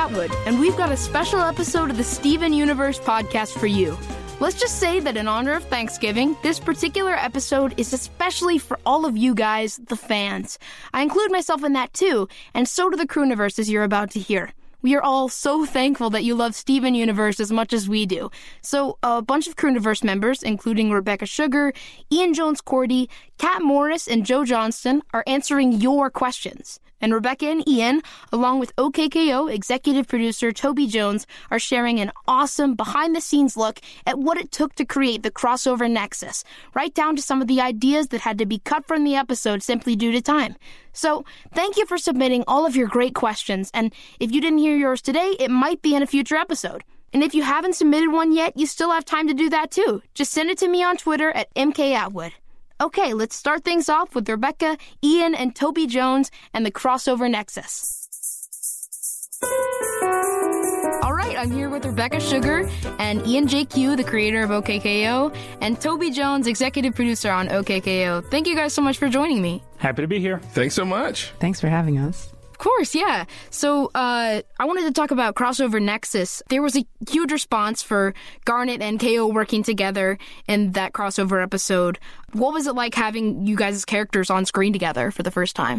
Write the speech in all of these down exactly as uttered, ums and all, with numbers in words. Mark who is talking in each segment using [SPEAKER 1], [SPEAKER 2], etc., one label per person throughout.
[SPEAKER 1] Atwood, and we've got a special episode of the Steven Universe podcast for you. Let's just say that in honor of Thanksgiving, this particular episode is especially for all of you guys, the fans. I include myself in that too, and so do the Crewniverse, as you're about to hear. We are all so thankful that you love Steven Universe as much as we do. So a bunch of Crewniverse members, including Rebecca Sugar, Ian Jones-Cordy, Kat Morris, and Joe Johnston, are answering your questions. And Rebecca and Ian, along with O K K O executive producer Toby Jones, are sharing an awesome behind-the-scenes look at what it took to create the crossover nexus, right down to some of the ideas that had to be cut from the episode simply due to time. So, thank you for submitting all of your great questions, and if you didn't hear yours today, it might be in a future episode. And if you haven't submitted one yet, you still have time to do that too. Just send it to me on Twitter at M K Atwood. Okay, let's start things off with Rebecca, Ian, and Toby Jones and the crossover nexus. All right, I'm here with Rebecca Sugar and Ian J Q, the creator of O K K O, and Toby Jones, executive producer on O K K O. Thank you guys so much for joining me.
[SPEAKER 2] Happy to be here.
[SPEAKER 3] Thanks so much.
[SPEAKER 4] Thanks for having us.
[SPEAKER 1] Of course, yeah. So uh, I wanted to talk about Crossover Nexus. There was a huge response for Garnet and K O working together in that crossover episode. What was it like having you guys' characters on screen together for the first time?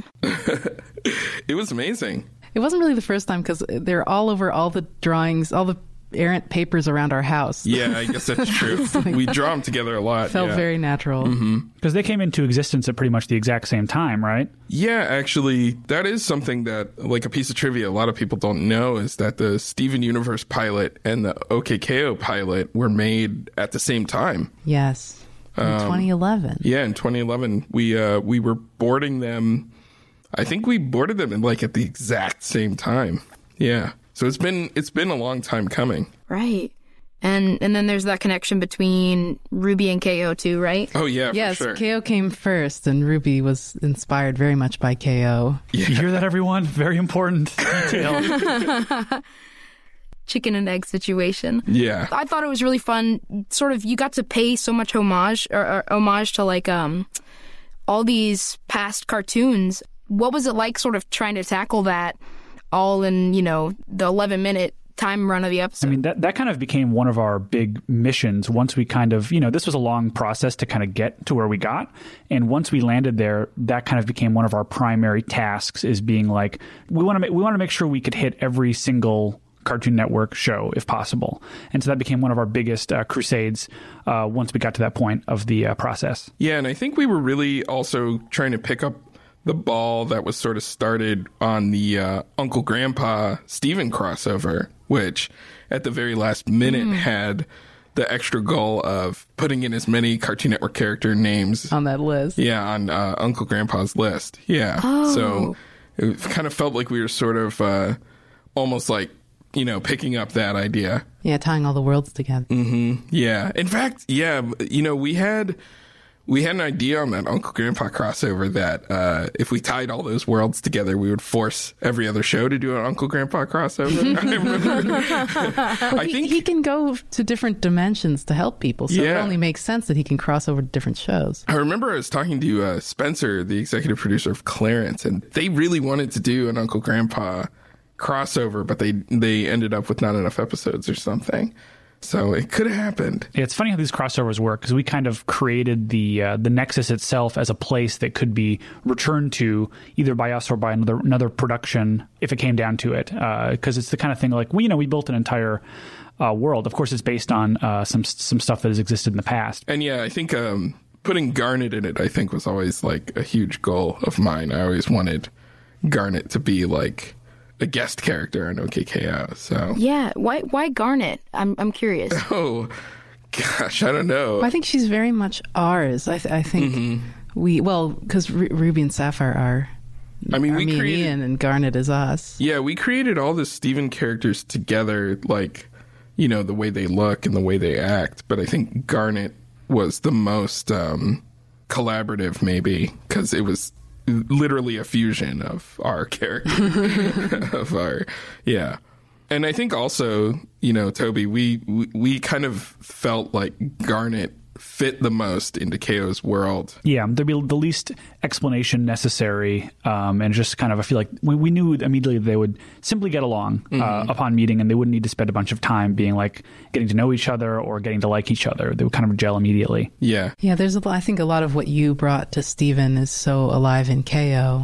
[SPEAKER 3] It was amazing.
[SPEAKER 4] It wasn't really the first time because they're all over all the drawings, all the errant papers around our house.
[SPEAKER 3] Yeah, I guess that's true. Like, we draw them together a lot.
[SPEAKER 4] Felt
[SPEAKER 3] yeah.
[SPEAKER 4] very natural.
[SPEAKER 2] Because
[SPEAKER 3] mm-hmm.
[SPEAKER 2] they came into existence at pretty much the exact same time, right?
[SPEAKER 3] Yeah, actually, that is something that, like a piece of trivia, a lot of people don't know is that the Steven Universe pilot and the O K K O pilot were made at the same time.
[SPEAKER 4] Yes, in
[SPEAKER 3] Um,
[SPEAKER 4] twenty eleven.
[SPEAKER 3] Yeah, in twenty eleven, we uh, we were boarding them. I think we boarded them in like at the exact same time. Yeah. So it's been it's been a long time coming.
[SPEAKER 1] Right. And and then there's that connection between Ruby and K O too, right?
[SPEAKER 3] Oh, yeah,
[SPEAKER 4] Yes,
[SPEAKER 3] for sure.
[SPEAKER 4] K O came first, and Ruby was inspired very much by K O.
[SPEAKER 3] Yeah.
[SPEAKER 2] You hear that, everyone? Very important detail.
[SPEAKER 1] Chicken and egg situation.
[SPEAKER 3] Yeah.
[SPEAKER 1] I thought it was really fun. Sort of, you got to pay so much homage or, or homage to like um all these past cartoons. What was it like, sort of trying to tackle that all in, you know, the eleven minute time run of the episode?
[SPEAKER 2] I mean, that, that kind of became one of our big missions once we kind of, you know, this was a long process to kind of get to where we got. And once we landed there, that kind of became one of our primary tasks, is being like, we want to make, we want to make sure we could hit every single Cartoon Network show if possible. And so that became one of our biggest uh, crusades uh, once we got to that point of the uh, process.
[SPEAKER 3] Yeah, and I think we were really also trying to pick up the ball that was sort of started on the uh, Uncle Grandpa Steven crossover, which at the very last minute mm. had the extra goal of putting in as many Cartoon Network character names
[SPEAKER 4] on that list.
[SPEAKER 3] Yeah, on uh, Uncle Grandpa's list. Yeah.
[SPEAKER 1] Oh.
[SPEAKER 3] So it kind of felt like we were sort of uh, almost like, you know, picking up that idea.
[SPEAKER 4] Yeah, tying all the worlds together.
[SPEAKER 3] Mm-hmm. Yeah. In fact, yeah, you know, we had... We had an idea on that Uncle Grandpa crossover that uh, if we tied all those worlds together, we would force every other show to do an Uncle Grandpa crossover. I remember.
[SPEAKER 4] Well,
[SPEAKER 3] I
[SPEAKER 4] he,
[SPEAKER 3] think
[SPEAKER 4] he can go to different dimensions to help people, so
[SPEAKER 3] Yeah.
[SPEAKER 4] it only makes sense that he can cross over to different shows.
[SPEAKER 3] I remember I was talking to uh, Spencer, the executive producer of Clarence, and they really wanted to do an Uncle Grandpa crossover, but they they ended up with not enough episodes or something. So it could have happened.
[SPEAKER 2] It's funny how these crossovers work, because we kind of created the uh, the Nexus itself as a place that could be returned to either by us or by another another production if it came down to it. Because uh, it's the kind of thing like, we you know we built an entire uh, world. Of course, it's based on uh, some some stuff that has existed in the past.
[SPEAKER 3] And yeah, I think um, putting Garnet in it, I think, was always like a huge goal of mine. I always wanted Garnet to be like a guest character on O K K O. So
[SPEAKER 1] Yeah, why why Garnet? I'm I'm curious.
[SPEAKER 3] Oh, gosh, I don't know.
[SPEAKER 4] I think she's very much ours. I, th- I think
[SPEAKER 3] Mhm.
[SPEAKER 4] we, well, because R- Ruby and Sapphire are,
[SPEAKER 3] I mean,
[SPEAKER 4] are
[SPEAKER 3] we
[SPEAKER 4] me
[SPEAKER 3] created-
[SPEAKER 4] and Ian, and Garnet is us.
[SPEAKER 3] Yeah, we created all the Steven characters together, like, you know, the way they look and the way they act. But I think Garnet was the most um, collaborative, maybe, because it was literally a fusion of our character. of our, yeah. And I think also, you know, Toby, we, we, we kind of felt like Garnet fit the most into K O's world.
[SPEAKER 2] Yeah, there'd be the least explanation necessary, um, and just kind of, I feel like we, we knew immediately they would simply get along mm-hmm. uh, upon meeting, and they wouldn't need to spend a bunch of time being like getting to know each other or getting to like each other. They would kind of gel immediately.
[SPEAKER 3] Yeah.
[SPEAKER 4] Yeah, there's a, I think a lot of what you brought to Steven is so alive in K O.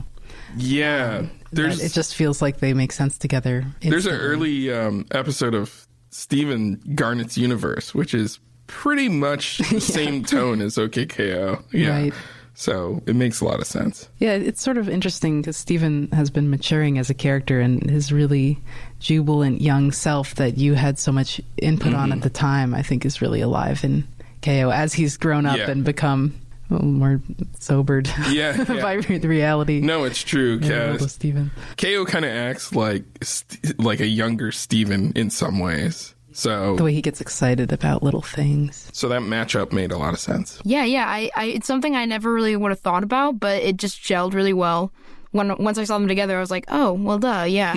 [SPEAKER 3] Yeah. There's,
[SPEAKER 4] it just feels like they make sense together instantly.
[SPEAKER 3] There's an early um, episode of Steven Garnet's Universe, which is pretty much the yeah. same tone as O K K O. Yeah. Right. So it makes a lot of sense.
[SPEAKER 4] Yeah, it's sort of interesting because Steven has been maturing as a character, and his really jubilant young self that you had so much input mm-hmm. on at the time, I think is really alive in K O as he's grown up yeah. and become a little more sobered
[SPEAKER 3] yeah, yeah.
[SPEAKER 4] by the reality.
[SPEAKER 3] No, it's true.
[SPEAKER 4] Yeah, Steven.
[SPEAKER 3] K O kind of acts like like a younger Steven in some ways. So
[SPEAKER 4] the way he gets excited about little things.
[SPEAKER 3] So that matchup made a lot of sense.
[SPEAKER 1] Yeah, yeah. I, I it's something I never really would have thought about, but it just gelled really well. When once I saw them together, I was like, oh, well, duh, yeah.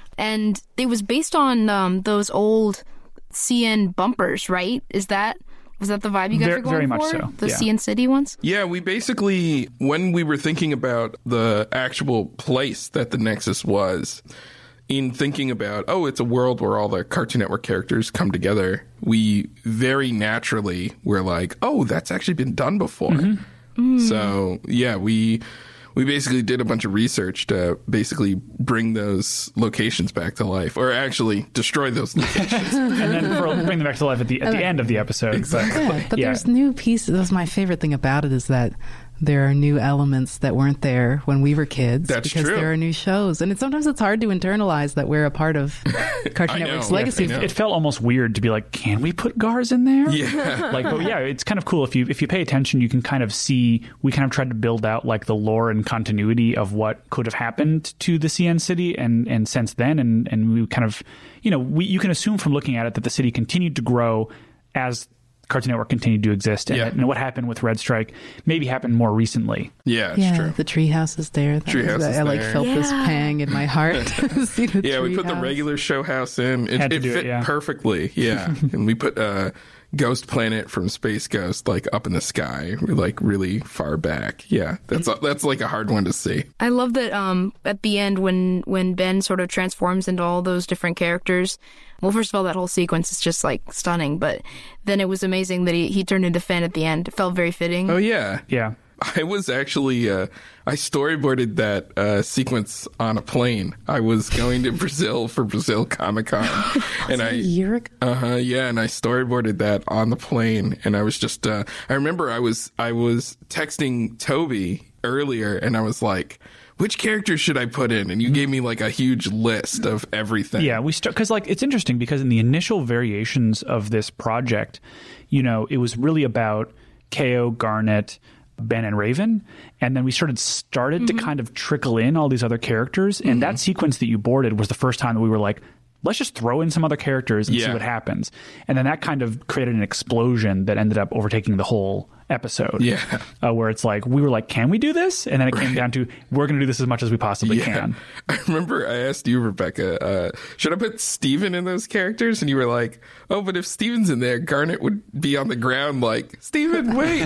[SPEAKER 1] And it was based on um, those old C N bumpers, right? Is that was that the vibe you guys
[SPEAKER 2] very,
[SPEAKER 1] were going
[SPEAKER 2] very
[SPEAKER 1] for?
[SPEAKER 2] much so.
[SPEAKER 1] The
[SPEAKER 2] yeah.
[SPEAKER 1] C N City ones?
[SPEAKER 3] Yeah, we basically, when we were thinking about the actual place that the Nexus was, in thinking about, oh, it's a world where all the Cartoon Network characters come together, we very naturally were like, oh, that's actually been done before. Mm-hmm. Mm. So, yeah, we we basically did a bunch of research to basically bring those locations back to life, or actually destroy those locations.
[SPEAKER 2] And then for, bring them back to life at the at the end of the episode.
[SPEAKER 3] Exactly.
[SPEAKER 4] Yeah, but
[SPEAKER 2] yeah.
[SPEAKER 4] there's new pieces. That's my favorite thing about it is that there are new elements that weren't there when we were kids.
[SPEAKER 3] That's
[SPEAKER 4] because
[SPEAKER 3] true.
[SPEAKER 4] There are new shows. And it, sometimes it's hard to internalize that we're a part of Cartoon Network's
[SPEAKER 3] know,
[SPEAKER 4] legacy.
[SPEAKER 3] yes,
[SPEAKER 2] It felt almost weird to be like, can we put Gars in there?
[SPEAKER 3] Yeah.
[SPEAKER 2] Like, but yeah, it's kind of cool. If you if you pay attention, you can kind of see, we kind of tried to build out like the lore and continuity of what could have happened to the C N City and, and since then. And, and we kind of, you know, we you can assume from looking at it that the city continued to grow as Cartoon Network continued to exist, and,
[SPEAKER 3] yeah.
[SPEAKER 2] and what happened with Red Strike maybe happened more recently.
[SPEAKER 3] Yeah, it's
[SPEAKER 4] yeah,
[SPEAKER 3] true.
[SPEAKER 4] The treehouse is there. That
[SPEAKER 3] Treehouse
[SPEAKER 4] was,
[SPEAKER 3] is
[SPEAKER 4] I like
[SPEAKER 3] there.
[SPEAKER 4] felt
[SPEAKER 1] Yeah.
[SPEAKER 4] this pang in my heart. to see the
[SPEAKER 3] Yeah, we put the
[SPEAKER 4] treehouse.
[SPEAKER 3] regular show house in. It,
[SPEAKER 2] Had to
[SPEAKER 3] it
[SPEAKER 2] do it,
[SPEAKER 3] fit
[SPEAKER 2] yeah.
[SPEAKER 3] perfectly. Yeah, and we put uh, Ghost Planet from Space Ghost like up in the sky, like really far back. Yeah, that's that's like a hard one to see.
[SPEAKER 1] I love that um, at the end when, when Ben sort of transforms into all those different characters. Well, first of all, that whole sequence is just like stunning, but then it was amazing that he, he turned into Finn at the end. It felt very fitting.
[SPEAKER 3] Oh yeah,
[SPEAKER 2] Yeah.
[SPEAKER 3] I was actually uh, I storyboarded that uh, sequence on a plane. I was going to Brazil for Brazil Comic Con, and I
[SPEAKER 4] a year ago?
[SPEAKER 3] uh huh yeah, and I storyboarded that on the plane. And I was just uh, I remember I was I was texting Toby earlier, and I was like, which characters should I put in? And you gave me like a huge list of everything.
[SPEAKER 2] Yeah, we start because like it's interesting because in the initial variations of this project, you know, it was really about K O, Garnet, Ben, and Raven, and then we started started mm-hmm. to kind of trickle in all these other characters, and mm-hmm. that sequence that you boarded was the first time that we were like, let's just throw in some other characters and
[SPEAKER 3] yeah.
[SPEAKER 2] see what happens. And then that kind of created an explosion that ended up overtaking the whole episode.
[SPEAKER 3] Yeah.
[SPEAKER 2] Uh, where it's like, we were like, can we do this? And then it
[SPEAKER 3] right.
[SPEAKER 2] came down to, we're going to do this as much as we possibly
[SPEAKER 3] yeah.
[SPEAKER 2] can.
[SPEAKER 3] I remember I asked you, Rebecca, uh, should I put Steven in those characters? And you were like, oh, but if Steven's in there, Garnet would be on the ground like, Steven, wait.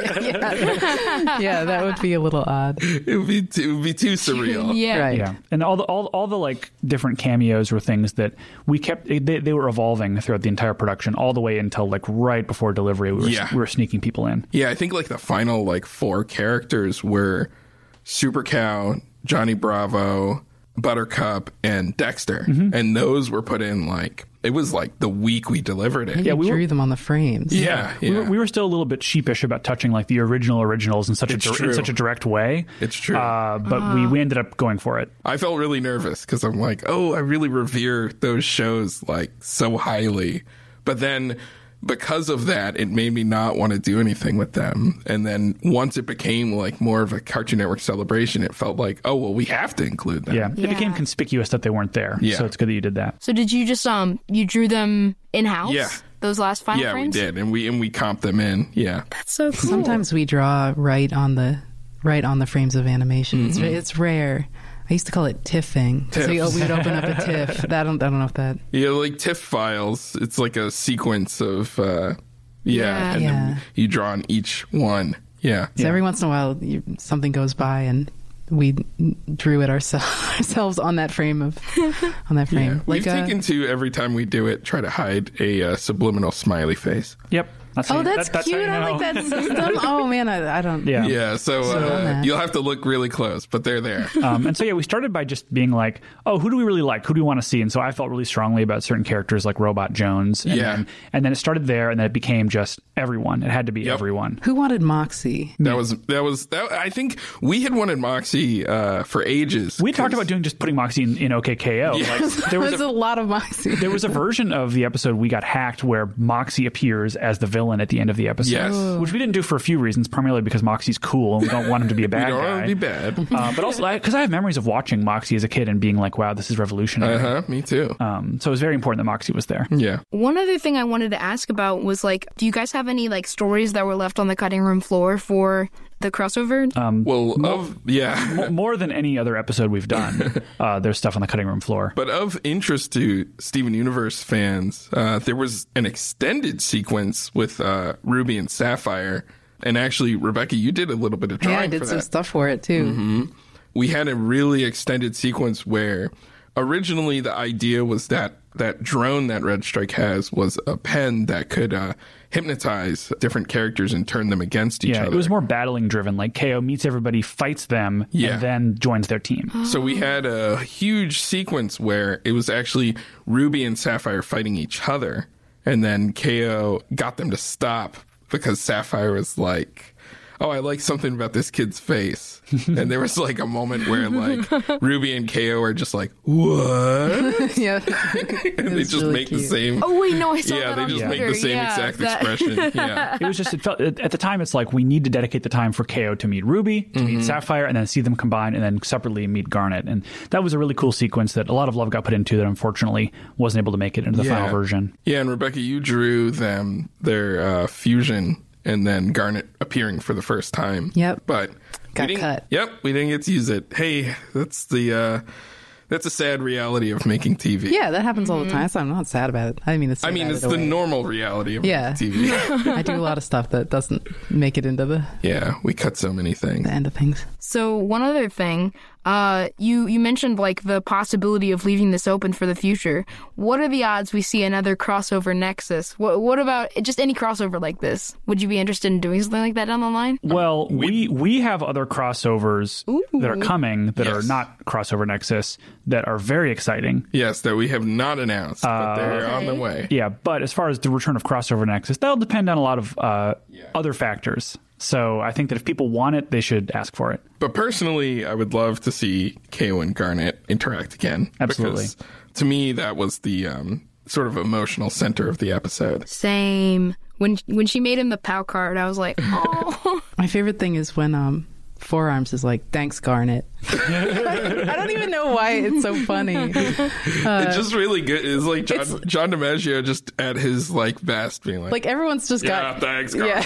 [SPEAKER 4] yeah. yeah, that would be a little odd.
[SPEAKER 3] It would be too, it would be too surreal.
[SPEAKER 1] Yeah.
[SPEAKER 4] Right.
[SPEAKER 2] Yeah, and all the all all the like different cameos were things that we kept. They, they were evolving throughout the entire production, all the way until like right before delivery. We were
[SPEAKER 3] Yeah.
[SPEAKER 2] we were sneaking people in.
[SPEAKER 3] Yeah, I think like the final like four characters were Super Cow, Johnny Bravo, Buttercup, and Dexter,
[SPEAKER 2] Mm-hmm.
[SPEAKER 3] and those were put in like it was like the week we delivered it.
[SPEAKER 4] Yeah,
[SPEAKER 2] we
[SPEAKER 4] we
[SPEAKER 2] were-
[SPEAKER 4] drew them on the frames.
[SPEAKER 3] Yeah, yeah.
[SPEAKER 2] We, were, we were still a little bit sheepish about touching like the original originals in such
[SPEAKER 3] It's
[SPEAKER 2] a dir-
[SPEAKER 3] true.
[SPEAKER 2] in such a direct way.
[SPEAKER 3] It's true.
[SPEAKER 2] uh, but we we ended up going for it.
[SPEAKER 3] I felt really nervous because I'm like, oh, I really revere those shows like so highly, but then because of that, it made me not want to do anything with them. And then once it became like more of a Cartoon Network celebration, it felt like, oh, well, we have to include them.
[SPEAKER 2] Yeah,
[SPEAKER 1] Yeah.
[SPEAKER 2] it became conspicuous that they weren't there.
[SPEAKER 3] Yeah.
[SPEAKER 2] So it's good that you did that.
[SPEAKER 1] So did you just, um, you drew them in-house?
[SPEAKER 3] Yeah.
[SPEAKER 1] Those last final
[SPEAKER 3] Yeah,
[SPEAKER 1] frames?
[SPEAKER 3] we did, and we and we comped them in. Yeah,
[SPEAKER 1] That's so cool.
[SPEAKER 4] Sometimes we draw right on the right on the frames of animation. It's, it's rare. I used to call it tiffing. So we would open up a tiff. That, I, don't, I don't know if that...
[SPEAKER 3] yeah, like TIFF files. It's like a sequence of uh, Yeah,
[SPEAKER 1] Yeah.
[SPEAKER 3] and
[SPEAKER 4] Yeah.
[SPEAKER 3] then you draw on each one. Yeah.
[SPEAKER 4] So
[SPEAKER 2] Yeah.
[SPEAKER 4] every once in a while, you, something goes by, and we drew it ourselves ourselves on that frame of on that frame.
[SPEAKER 3] Yeah. We've
[SPEAKER 4] uh,
[SPEAKER 3] taken to, every time we do it, try to hide a uh, subliminal smiley face.
[SPEAKER 2] Yep. That's how
[SPEAKER 4] Oh,
[SPEAKER 2] you-
[SPEAKER 4] that's
[SPEAKER 2] that-
[SPEAKER 4] cute.
[SPEAKER 2] how you
[SPEAKER 4] I like
[SPEAKER 2] know.
[SPEAKER 4] that system. Oh man, I, I don't.
[SPEAKER 2] Yeah.
[SPEAKER 3] Yeah, so
[SPEAKER 4] on
[SPEAKER 3] uh,
[SPEAKER 4] that.
[SPEAKER 3] you'll have to look really close, but they're there.
[SPEAKER 2] Um, and so, yeah, we started by just being like, oh, who do we really like? Who do we want to see? And so I felt really strongly about certain characters like Robot Jones. And
[SPEAKER 3] Yeah.
[SPEAKER 2] Then, and then it started there, and then it became just everyone. It had to be
[SPEAKER 3] Yep.
[SPEAKER 2] everyone.
[SPEAKER 4] Who wanted Moxie?
[SPEAKER 3] That was that was that. I think we had wanted Moxie uh, for ages.
[SPEAKER 2] We talked
[SPEAKER 3] 'cause-
[SPEAKER 2] about doing just putting Moxie in, in O K K O.
[SPEAKER 3] Yeah.
[SPEAKER 2] Like, there
[SPEAKER 4] There
[SPEAKER 2] was
[SPEAKER 4] was
[SPEAKER 2] a,
[SPEAKER 4] a lot of Moxie.
[SPEAKER 2] there was a version of the episode we got hacked where Moxie appears as the villain at the end of the episode.
[SPEAKER 3] Yes.
[SPEAKER 2] Which we didn't do for a few reasons, primarily because Moxie's cool and we don't want him to be a
[SPEAKER 3] we
[SPEAKER 2] bad
[SPEAKER 3] don't
[SPEAKER 2] guy.
[SPEAKER 3] want to be bad.
[SPEAKER 2] Uh, but also, because I, I have memories of watching Moxie as a kid and being like, wow, this is revolutionary.
[SPEAKER 3] Uh huh. Me too.
[SPEAKER 2] Um, so it was very important that Moxie was there.
[SPEAKER 3] Yeah.
[SPEAKER 1] One other thing I wanted to ask about was like, do you guys have any like stories that were left on the cutting room floor for the crossover?
[SPEAKER 2] Um,
[SPEAKER 3] Well, of yeah.
[SPEAKER 2] Mo- More than any other episode we've done, uh, there's stuff on the cutting room floor.
[SPEAKER 3] But of interest to Steven Universe fans, uh, there was an extended sequence with uh, Ruby and Sapphire. And actually, Rebecca, you did a little bit of drawing
[SPEAKER 4] Yeah, I did
[SPEAKER 3] for
[SPEAKER 4] some
[SPEAKER 3] that.
[SPEAKER 4] stuff for it too.
[SPEAKER 3] We had a really extended sequence where originally the idea was that that drone that Red Strike has was a pen that could uh, hypnotize different characters and turn them against each
[SPEAKER 2] Yeah,
[SPEAKER 3] other.
[SPEAKER 2] it was more battling driven. Like K O meets everybody, fights them,
[SPEAKER 3] Yeah.
[SPEAKER 2] and then joins their team.
[SPEAKER 3] So we had a huge sequence where it was actually Ruby and Sapphire fighting each other, and then K O got them to stop because Sapphire was like, oh, I like something about this kid's face. And there was like a moment where like Ruby and K O are just like, what?
[SPEAKER 4] Yeah,
[SPEAKER 3] And they
[SPEAKER 4] was
[SPEAKER 3] just
[SPEAKER 4] really
[SPEAKER 3] make the
[SPEAKER 4] cute.
[SPEAKER 3] same.
[SPEAKER 1] Oh wait, no, I saw
[SPEAKER 3] yeah,
[SPEAKER 1] that
[SPEAKER 3] they
[SPEAKER 1] on
[SPEAKER 3] just
[SPEAKER 1] Twitter.
[SPEAKER 3] make the same
[SPEAKER 1] Yeah,
[SPEAKER 3] exact
[SPEAKER 1] that-
[SPEAKER 3] expression. Yeah.
[SPEAKER 2] It was just, it felt, at the time, it's like we need to dedicate the time for K O to meet Ruby, to
[SPEAKER 3] Mm-hmm.
[SPEAKER 2] meet Sapphire, and then see them combine, and then separately meet Garnet. And that was a really cool sequence that a lot of love got put into that unfortunately wasn't able to make it into the
[SPEAKER 3] Yeah.
[SPEAKER 2] final version.
[SPEAKER 3] Yeah, and Rebecca, you drew them, their uh, fusion, and then Garnet appearing for the first time.
[SPEAKER 4] Yep.
[SPEAKER 3] But
[SPEAKER 4] Got
[SPEAKER 3] we didn't-
[SPEAKER 4] cut.
[SPEAKER 3] Yep, we didn't get to use it. Hey, that's the uh, that's a sad reality of making T V.
[SPEAKER 4] Yeah, that happens all the time. So I'm not sad about it. I mean, it's.
[SPEAKER 3] I mean, it's the normal reality of
[SPEAKER 4] Yeah.
[SPEAKER 3] T V.
[SPEAKER 4] I do a lot of stuff that doesn't make it into the,
[SPEAKER 3] Yeah, we cut so many things.
[SPEAKER 4] the end of things.
[SPEAKER 1] So one other thing, uh, you you mentioned like the possibility of leaving this open for the future. What are the odds we see another crossover Nexus? What what about just any crossover like this? Would you be interested in doing something like that down the line?
[SPEAKER 2] Well, we we have other crossovers that are coming that
[SPEAKER 3] Yes.
[SPEAKER 2] are not crossover Nexus that are very exciting.
[SPEAKER 3] Yes, that we have not announced, but they're on the way.
[SPEAKER 2] Yeah, but as far as the return of crossover Nexus, that'll depend on a lot of uh, other factors. So I think that if people want it, they should ask for it.
[SPEAKER 3] But personally, I would love to see K O and Garnet interact again.
[SPEAKER 2] Absolutely.
[SPEAKER 3] Because to me, that was the um, sort of emotional center of the episode.
[SPEAKER 1] Same. When when she made him the POW card, I was like, oh.
[SPEAKER 4] My favorite thing is when um, Forearms is like, "Thanks, Garnet." I don't even know why it's so funny.
[SPEAKER 3] it's just really good. It's like John, John DiMaggio just at his like best, being like,
[SPEAKER 4] Like everyone's just
[SPEAKER 3] yeah,
[SPEAKER 4] got.
[SPEAKER 3] thanks, Garnet.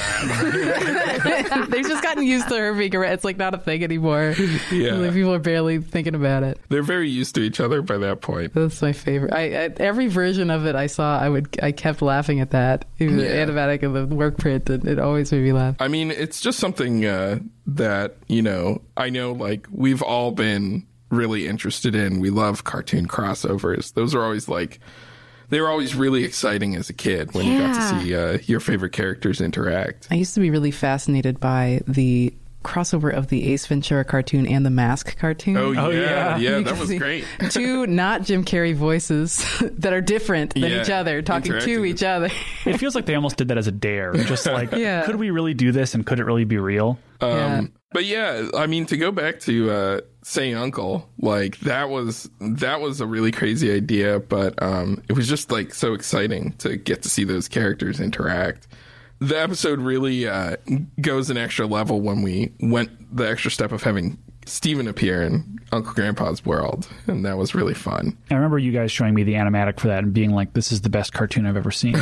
[SPEAKER 4] Yeah. They've just gotten used to her being a rat. It's like not a thing anymore.
[SPEAKER 3] Yeah.
[SPEAKER 4] Like people are barely thinking about it.
[SPEAKER 3] They're very used to each other by that point.
[SPEAKER 4] That's my favorite. I, I every version of it I saw, I would I kept laughing at that. Even the
[SPEAKER 3] Yeah.
[SPEAKER 4] animatic and the work print, it, it always made me laugh.
[SPEAKER 3] I mean, it's just something uh, that, you know, I know like we've all been really interested in. We love cartoon crossovers. Those are always like, they were always really exciting as a kid when you got
[SPEAKER 1] Yeah.
[SPEAKER 3] to see uh, your favorite characters interact.
[SPEAKER 4] I used to be really fascinated by the crossover of the Ace Ventura cartoon and the Mask cartoon.
[SPEAKER 3] Oh, yeah.
[SPEAKER 2] Oh,
[SPEAKER 3] Yeah,
[SPEAKER 2] yeah.
[SPEAKER 4] You
[SPEAKER 3] that
[SPEAKER 4] can
[SPEAKER 3] was
[SPEAKER 4] see
[SPEAKER 3] great.
[SPEAKER 4] Two not Jim Carrey voices that are different than
[SPEAKER 3] Yeah,
[SPEAKER 4] each other, talking
[SPEAKER 3] interacting
[SPEAKER 4] to
[SPEAKER 3] with-
[SPEAKER 4] each other.
[SPEAKER 2] It feels like they almost did that as a dare. Just like,
[SPEAKER 4] Yeah.
[SPEAKER 2] could we really do this and could it really be real?
[SPEAKER 3] Um,
[SPEAKER 4] Yeah.
[SPEAKER 3] But yeah, I mean, to go back to uh, Say Uncle, like that was that was a really crazy idea, but um, it was just like so exciting to get to see those characters interact. The episode really uh, goes an extra level when we went the extra step of having Steven appear and Uncle Grandpa's world, and that was really fun.
[SPEAKER 2] I remember you guys showing me the animatic for that and being like, this is the best cartoon I've ever seen.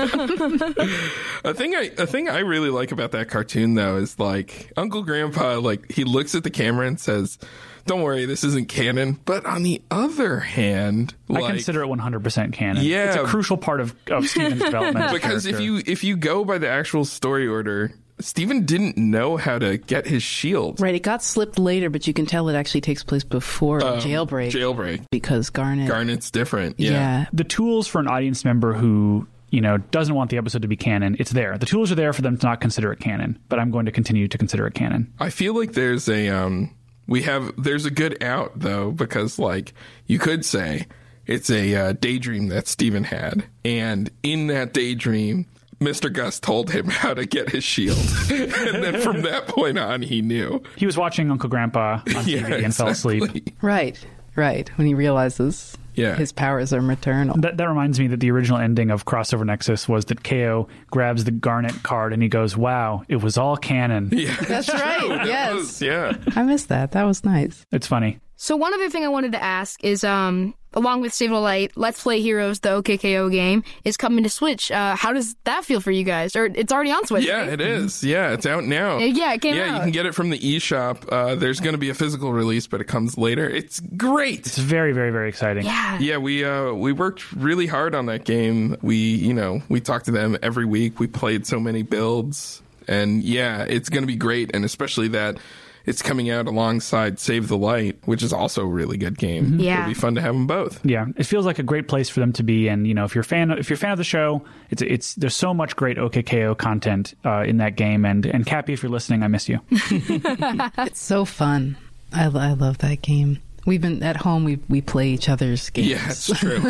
[SPEAKER 3] a thing I a thing I really like about that cartoon, though, is like Uncle Grandpa, like he looks at the camera and says, don't worry, this isn't canon. But on the other hand,
[SPEAKER 2] I
[SPEAKER 3] like,
[SPEAKER 2] consider it one hundred percent canon.
[SPEAKER 3] Yeah.
[SPEAKER 2] It's a crucial part of, of Steven's development. as a
[SPEAKER 3] because if
[SPEAKER 2] character.
[SPEAKER 3] you if you go by the actual story order, Steven didn't know how to get his shield.
[SPEAKER 4] Right, it got slipped later, but you can tell it actually takes place before
[SPEAKER 3] Um,
[SPEAKER 4] Jailbreak.
[SPEAKER 3] Jailbreak.
[SPEAKER 4] Because Garnet.
[SPEAKER 3] Garnet's different. Yeah.
[SPEAKER 4] Yeah.
[SPEAKER 2] The tools for an audience member who, you know, doesn't want the episode to be canon, it's there. The tools are there for them to not consider it canon, but I'm going to continue to consider it canon.
[SPEAKER 3] I feel like there's a um we have there's a good out though, because like you could say it's a uh, daydream that Steven had, and in that daydream Mister Gus told him how to get his shield. And then from that point on, he knew.
[SPEAKER 2] He was watching Uncle Grandpa on T V
[SPEAKER 3] Yeah,
[SPEAKER 2] and fell asleep.
[SPEAKER 3] exactly.
[SPEAKER 4] Right, right. When he realizes
[SPEAKER 3] Yeah.
[SPEAKER 4] his powers are maternal.
[SPEAKER 2] That, that reminds me that the original ending of Crossover Nexus was that K O grabs the Garnet card and he goes, wow, it was all canon.
[SPEAKER 3] Yeah,
[SPEAKER 4] That's right,
[SPEAKER 3] That
[SPEAKER 4] yes.
[SPEAKER 3] was- yeah.
[SPEAKER 4] I missed that. That was nice.
[SPEAKER 2] It's funny.
[SPEAKER 1] So one other thing I wanted to ask is, um, along with Save the Light, Let's Play Heroes, the O K K O game, is coming to Switch. Uh, how does that feel for you guys? Or it's already on Switch,
[SPEAKER 3] Yeah,
[SPEAKER 1] right?
[SPEAKER 3] it is. Yeah, it's out now.
[SPEAKER 1] Yeah, it came
[SPEAKER 3] yeah,
[SPEAKER 1] out.
[SPEAKER 3] you can get it from the eShop. Uh, there's going to be a physical release, but it comes later. It's great.
[SPEAKER 2] It's very, very, very exciting.
[SPEAKER 1] Yeah.
[SPEAKER 3] Yeah, we uh, we worked really hard on that game. We, you know, we talked to them every week. We played so many builds, and yeah, it's going to be great. And especially that it's coming out alongside Save the Light, which is also a really good game.
[SPEAKER 1] Yeah.
[SPEAKER 3] It'll be fun to have them both.
[SPEAKER 2] Yeah, it feels like a great place for them to be, and you know, if you're a fan, if you're a fan of the show, it's it's there's so much great O K K O content uh, in that game, and and Cappy, if you're listening, I miss you.
[SPEAKER 4] It's so fun. I, I love that game. We've been at home. We we play each other's games.
[SPEAKER 3] Yeah, it's true.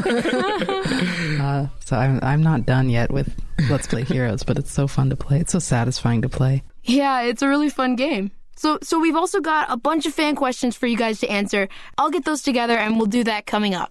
[SPEAKER 4] Uh, so I'm I'm not done yet with Let's Play Heroes, but it's so fun to play. It's so satisfying to play.
[SPEAKER 1] Yeah, it's a really fun game. So, so we've also got a bunch of fan questions for you guys to answer. I'll get those together and we'll do that coming up.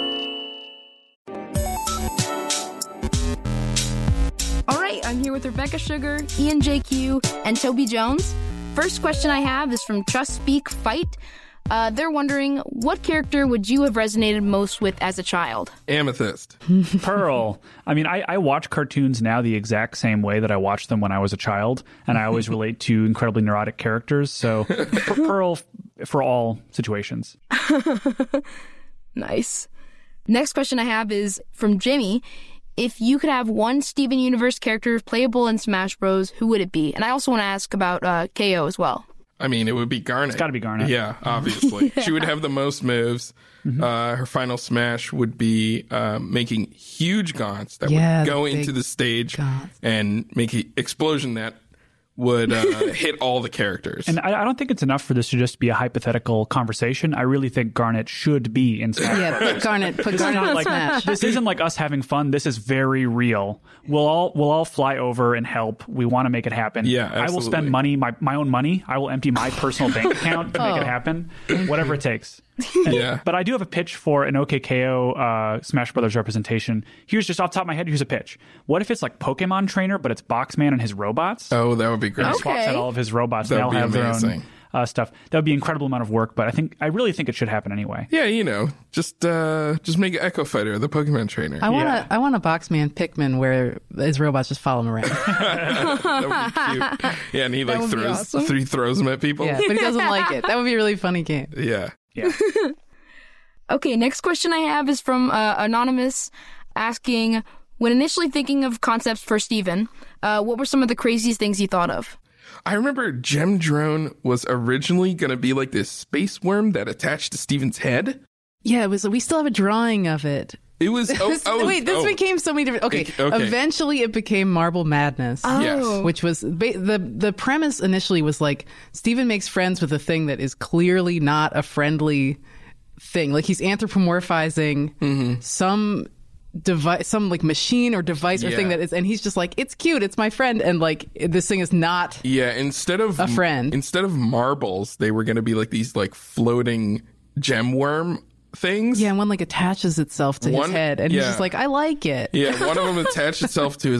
[SPEAKER 1] All right, I'm here with Rebecca Sugar, Ian J Q, and Toby Jones. First question I have is from Trust Speak Fight. Uh, they're wondering, what character would you have resonated most with as a child?
[SPEAKER 3] Amethyst.
[SPEAKER 2] Pearl. I mean, I, I watch cartoons now the exact same way that I watched them when I was a child, and I always relate to incredibly neurotic characters. So, Pearl for all situations.
[SPEAKER 1] Nice. Next question I have is from Jimmy. If you could have one Steven Universe character playable in Smash Bros., who would it be? And I also want to ask about uh, K O as well.
[SPEAKER 3] I mean, it would be Garnet.
[SPEAKER 2] It's got to be Garnet.
[SPEAKER 3] Yeah, obviously. yeah. She would have the most moves.
[SPEAKER 2] Mm-hmm.
[SPEAKER 3] Uh, her final smash would be uh, making huge gaunts that
[SPEAKER 4] Yeah,
[SPEAKER 3] would
[SPEAKER 4] the
[SPEAKER 3] go
[SPEAKER 4] big
[SPEAKER 3] into the stage
[SPEAKER 4] gaunts.
[SPEAKER 3] and make an explosion that would uh, hit all the characters.
[SPEAKER 2] And I, I don't think it's enough for this to just be a hypothetical conversation. I really think Garnet should be in Smash.
[SPEAKER 4] Yeah, put Garnet, put
[SPEAKER 2] This is
[SPEAKER 4] Garnet
[SPEAKER 2] not
[SPEAKER 4] in
[SPEAKER 2] like
[SPEAKER 4] Smash.
[SPEAKER 2] this isn't like us having fun. This is very real. We'll all we'll all fly over and help. We want to make it happen.
[SPEAKER 3] Yeah,
[SPEAKER 2] I will
[SPEAKER 3] absolutely.
[SPEAKER 2] spend money, my my own money. I will empty my personal bank account to make
[SPEAKER 4] Oh.
[SPEAKER 2] it happen, whatever it takes. And-
[SPEAKER 3] Yeah.
[SPEAKER 2] But I do have a pitch for an O K K O uh, Smash Brothers representation. Here's just off the top of my head. Here's a pitch. What if it's like Pokemon Trainer, but it's Boxman and his robots?
[SPEAKER 3] oh, that would be great.
[SPEAKER 2] He swaps out all of his robots.
[SPEAKER 3] That
[SPEAKER 2] They
[SPEAKER 3] would
[SPEAKER 2] all
[SPEAKER 3] be
[SPEAKER 2] have their
[SPEAKER 3] amazing.
[SPEAKER 2] own uh, stuff. That would be an incredible amount of work. But I think I really think it should happen anyway.
[SPEAKER 3] Yeah, you know, just uh, just make an Echo Fighter, the Pokemon trainer.
[SPEAKER 4] I want
[SPEAKER 2] Yeah.
[SPEAKER 4] a I want a Boxman Pikmin where his robots just follow him around.
[SPEAKER 3] That would be cute. Yeah, and he like
[SPEAKER 1] would be
[SPEAKER 3] throws
[SPEAKER 1] awesome.
[SPEAKER 3] three throws them at people.
[SPEAKER 4] Yeah, but he doesn't like it. That would be a really funny game.
[SPEAKER 3] Yeah.
[SPEAKER 2] Yeah.
[SPEAKER 1] Okay, next question I have is from uh, Anonymous asking, when initially thinking of concepts for Steven, uh, what were some of the craziest things you thought of?
[SPEAKER 3] I remember Gem Drone was originally going to be like this space worm that attached to Steven's head.
[SPEAKER 4] Yeah, it was. We still have a drawing of it.
[SPEAKER 3] It was. Oh,
[SPEAKER 4] This-
[SPEAKER 3] oh,
[SPEAKER 4] wait, this
[SPEAKER 3] oh.
[SPEAKER 4] became so many different. Okay,
[SPEAKER 3] It- okay.
[SPEAKER 4] eventually it became Marble Madness.
[SPEAKER 3] Yes.
[SPEAKER 4] Which was ba- the the premise initially was like Steven makes friends with a thing that is clearly not a friendly thing. Like he's anthropomorphizing
[SPEAKER 3] Mm-hmm.
[SPEAKER 4] some device, some like machine or device or
[SPEAKER 3] Yeah.
[SPEAKER 4] thing that is, and he's just like, it's cute, it's my friend, and like this thing is not.
[SPEAKER 3] Yeah, instead of
[SPEAKER 4] A friend.
[SPEAKER 3] instead of marbles, they were going to be like these like floating gem worm things.
[SPEAKER 4] Yeah, and one like attaches itself to
[SPEAKER 3] One-
[SPEAKER 4] his head, and he's
[SPEAKER 3] yeah.
[SPEAKER 4] just like, I like it.
[SPEAKER 3] Yeah, one of them attached itself to his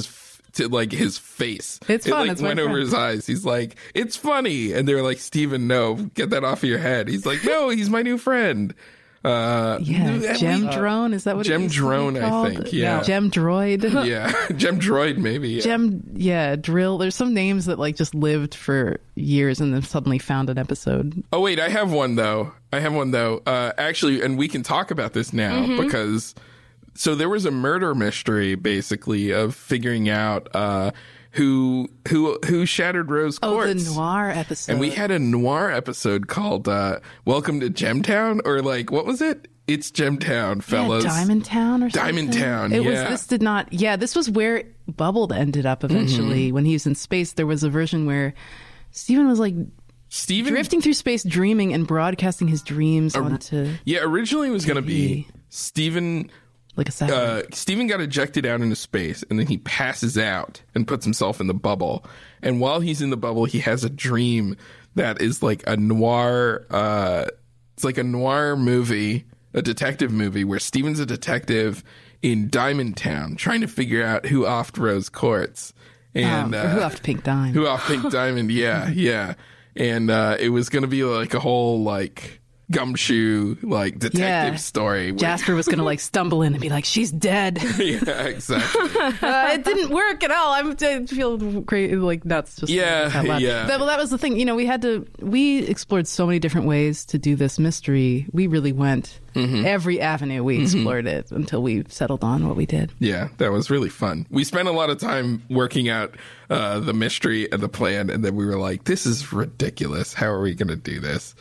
[SPEAKER 3] to like his face.
[SPEAKER 4] It's
[SPEAKER 3] it,
[SPEAKER 4] fun.
[SPEAKER 3] Like,
[SPEAKER 4] it's my
[SPEAKER 3] went over
[SPEAKER 4] friend.
[SPEAKER 3] his eyes. He's like, "It's funny," and they're like, "Steven, no, get that off of your head." He's like, "No, he's my new friend." Uh,
[SPEAKER 4] Yeah, Gem
[SPEAKER 3] uh,
[SPEAKER 4] Drone, is that what
[SPEAKER 3] Gem
[SPEAKER 4] it used to be
[SPEAKER 3] Drone, I
[SPEAKER 4] called?
[SPEAKER 3] think, yeah.
[SPEAKER 4] Gem Droid.
[SPEAKER 3] yeah, Gem Droid, maybe. Yeah.
[SPEAKER 4] Gem, yeah, Drill. There's some names that like just lived for years and then suddenly found an episode.
[SPEAKER 3] Oh wait, I have one though. I have one though. Uh, actually, and we can talk about this now
[SPEAKER 4] Mm-hmm.
[SPEAKER 3] because so there was a murder mystery basically of figuring out uh, who who who shattered Rose
[SPEAKER 4] Oh,
[SPEAKER 3] Quartz.
[SPEAKER 4] the noir episode.
[SPEAKER 3] And we had a noir episode called uh, "Welcome to Gemtown," or like what was it? It's Gemtown, fellas.
[SPEAKER 4] Yeah, Diamond Town or something.
[SPEAKER 3] Diamond Town,
[SPEAKER 4] It was.
[SPEAKER 3] yeah.
[SPEAKER 4] This did not. Yeah, this was where Bubbled ended up eventually.
[SPEAKER 3] Mm-hmm.
[SPEAKER 4] When he was in space, there was a version where Steven was like
[SPEAKER 3] Steven,
[SPEAKER 4] drifting through space, dreaming and broadcasting his dreams onto
[SPEAKER 3] yeah, originally it was going to be Steven.
[SPEAKER 4] like a satellite.
[SPEAKER 3] Uh, Steven got ejected out into space, and then he passes out and puts himself in the bubble. And while he's in the bubble, he has a dream that is like a noir. Uh, it's like a noir movie, a detective movie, where Steven's a detective in Diamond Town trying to figure out who offed Rose Quartz. And
[SPEAKER 4] Um,
[SPEAKER 3] uh,
[SPEAKER 4] or who offed Pink Dime?
[SPEAKER 3] Who off Pink Diamond? Yeah, yeah. And uh, it was going to be like a whole like gumshoe like detective
[SPEAKER 4] Yeah.
[SPEAKER 3] story. where-
[SPEAKER 4] Jasper was going to like stumble in and be like, "She's dead."
[SPEAKER 3] yeah, exactly.
[SPEAKER 4] uh, it didn't work at all. I'm, I feel great, like nuts. Just
[SPEAKER 3] Yeah,
[SPEAKER 4] out loud.
[SPEAKER 3] yeah.
[SPEAKER 4] That, well, that was the thing. You know, we had to. We explored so many different ways to do this mystery. We really went
[SPEAKER 3] Mm-hmm.
[SPEAKER 4] every avenue. We explored it until we settled on what we did.
[SPEAKER 3] Yeah, that was really fun. We spent a lot of time working out uh, the mystery and the plan, and then we were like, "This is ridiculous. How are we going to do this?"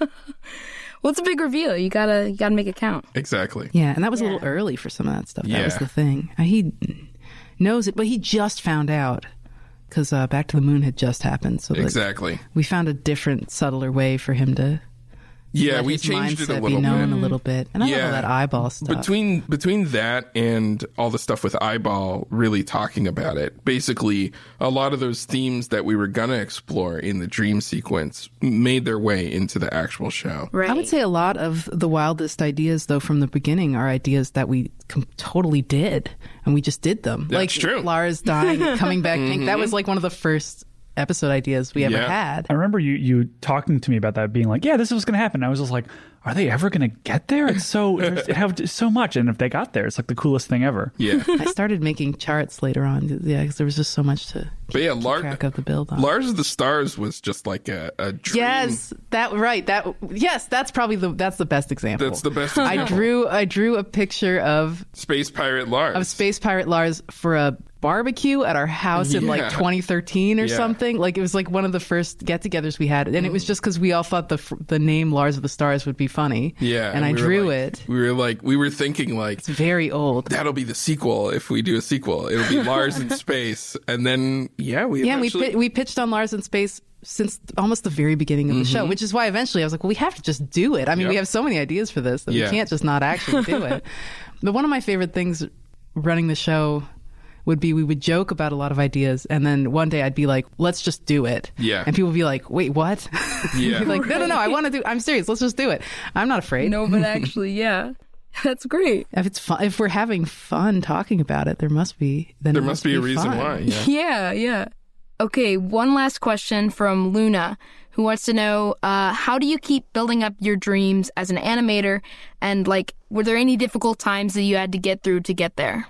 [SPEAKER 1] Well, it's a big reveal. You gotta you gotta make it count.
[SPEAKER 3] Exactly.
[SPEAKER 4] Yeah, and that was a little early for some of that stuff. That was
[SPEAKER 3] Yeah.
[SPEAKER 4] the thing. Uh, He knows it, but he just found out because uh, Back to the Moon had just happened. So that
[SPEAKER 3] Exactly.
[SPEAKER 4] we found a different, subtler way for him to.
[SPEAKER 3] Yeah,
[SPEAKER 4] let
[SPEAKER 3] we
[SPEAKER 4] his
[SPEAKER 3] changed it a
[SPEAKER 4] mindset
[SPEAKER 3] little
[SPEAKER 4] be known
[SPEAKER 3] bit.
[SPEAKER 4] a little bit, and I
[SPEAKER 3] Yeah.
[SPEAKER 4] love all that eyeball stuff.
[SPEAKER 3] Between between that and all the stuff with Eyeball really talking about it, basically a lot of those themes that we were gonna explore in the dream sequence made their way into the actual show.
[SPEAKER 1] Right.
[SPEAKER 4] I would say a lot of the wildest ideas, though, from the beginning, are ideas that we com- totally did, and we just did them.
[SPEAKER 3] That's
[SPEAKER 4] like
[SPEAKER 3] true.
[SPEAKER 4] Lars dying, coming back pink. That was like one of the first episode ideas we ever
[SPEAKER 3] Yeah.
[SPEAKER 4] had.
[SPEAKER 2] I remember you you talking to me about that, being like, "Yeah, this is what's going to happen." I was just like, "Are they ever going to get there?" It's so there's- it have so much, and if they got there, it's like the coolest thing ever.
[SPEAKER 3] Yeah.
[SPEAKER 4] I started making charts later on, yeah, because there was just so much to
[SPEAKER 3] But yeah,
[SPEAKER 4] keep
[SPEAKER 3] Lar-
[SPEAKER 4] track of the build on.
[SPEAKER 3] Lars of the Stars was just like a, a dream.
[SPEAKER 4] Yes, that right. That yes, that's probably the that's the best example.
[SPEAKER 3] That's the best
[SPEAKER 4] I
[SPEAKER 3] example.
[SPEAKER 4] drew I drew a picture of
[SPEAKER 3] Space Pirate Lars.
[SPEAKER 4] of Space Pirate Lars for a barbecue at our house in
[SPEAKER 3] Yeah.
[SPEAKER 4] like twenty thirteen or
[SPEAKER 3] Yeah.
[SPEAKER 4] something. Like it was like one of the first get-togethers we had, and it was just because we all thought the f- the name Lars of the Stars would be funny.
[SPEAKER 3] Yeah.
[SPEAKER 4] and I
[SPEAKER 3] we were
[SPEAKER 4] drew
[SPEAKER 3] like-
[SPEAKER 4] it.
[SPEAKER 3] We were like, we were thinking like,
[SPEAKER 4] It's very old.
[SPEAKER 3] that'll be the sequel if we do a sequel. It'll be Lars in space. And then, yeah, we
[SPEAKER 4] Yeah, and we
[SPEAKER 3] eventually...
[SPEAKER 4] pi- we pitched on Lars in Space since almost the very beginning of the show, which is why eventually I was like, well, we have to just do it. I mean, we
[SPEAKER 3] Yep.
[SPEAKER 4] have so many ideas for this that
[SPEAKER 3] Yeah.
[SPEAKER 4] we can't just not actually do it. But one of my favorite things running the show would be we would joke about a lot of ideas, and then one day I'd be like, let's just do it.
[SPEAKER 3] Yeah.
[SPEAKER 4] And people would be like, wait, what?
[SPEAKER 3] Yeah.
[SPEAKER 4] Be like, no, no, no, I want to do I'm serious. Let's just do it. I'm not afraid.
[SPEAKER 1] No, but actually, yeah, that's great.
[SPEAKER 4] If it's fun, if we're having fun talking about it, there must be then
[SPEAKER 3] there
[SPEAKER 4] it
[SPEAKER 3] must be a reason
[SPEAKER 4] fun.
[SPEAKER 3] why. Yeah.
[SPEAKER 1] Yeah, yeah. Okay, one last question from Luna, who wants to know, uh, how do you keep building up your dreams as an animator? And, like, were there any difficult times that you had to get through to get there?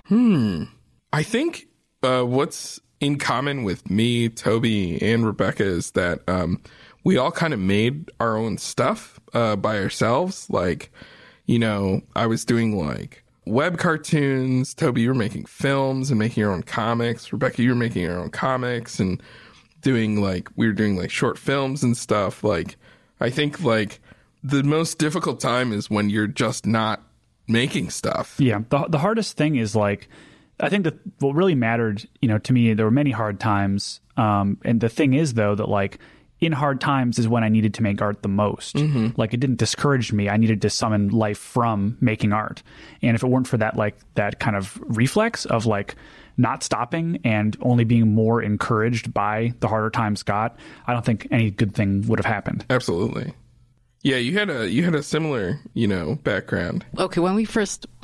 [SPEAKER 3] I think uh, what's in common with me, Toby, and Rebecca is that um, we all kind of made our own stuff uh, by ourselves. Like, you know, I was doing like web cartoons. Toby, you were making films and making your own comics. Rebecca, you were making your own comics and doing like, we were doing like short films and stuff. Like, I think like the most difficult time is when you're just not making stuff.
[SPEAKER 2] Yeah, the the hardest thing is like, I think that what really mattered, you know, to me, there were many hard times. Um, and the thing is, though, that like in hard times is when I needed to make art the most. Like it didn't discourage me. I needed to summon life from making art. And if it weren't for that, like that kind of reflex of like not stopping and only being more encouraged by the harder times got, I don't think any good thing would have happened.
[SPEAKER 3] Absolutely. Yeah, you had a you had a similar, you know, background.
[SPEAKER 4] Okay, when we first